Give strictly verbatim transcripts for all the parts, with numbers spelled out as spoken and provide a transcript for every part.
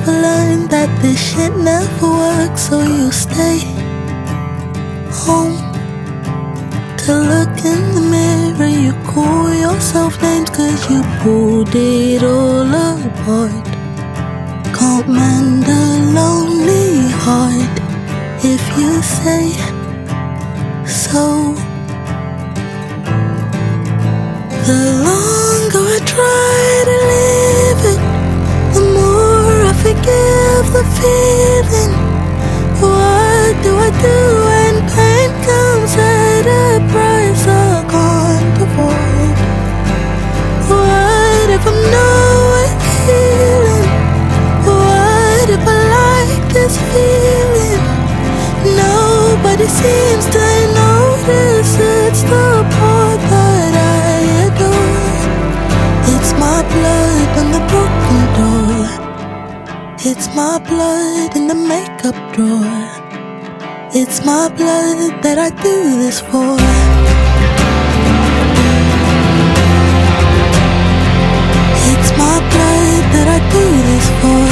I've learned that this shit never works, so you stay home to look in the mirror. You call yourself names cause you pulled it all apart. Can't mend a lonely heart if you say so. The longer I try to live it, the more I forgive the feeling. What do I do when pain comes at a price I can't afford? What if I'm nowhere healing? What if I like this feeling? Nobody seems to notice it's the part that I adore. It's my blood on the broken door. It's my blood in the makeup drawer. It's my blood that I do this for. It's my blood that I do this for.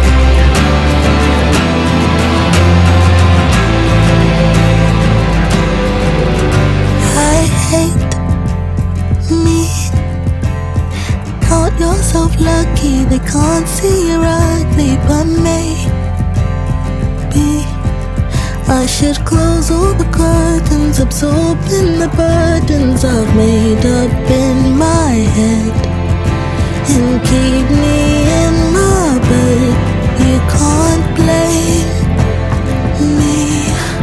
I hate me. Count yourself lucky they can't see you're ugly, but maybe I should close all the curtains, absorbing the burdens I've made up in my head, and keep me in my bed. You can't blame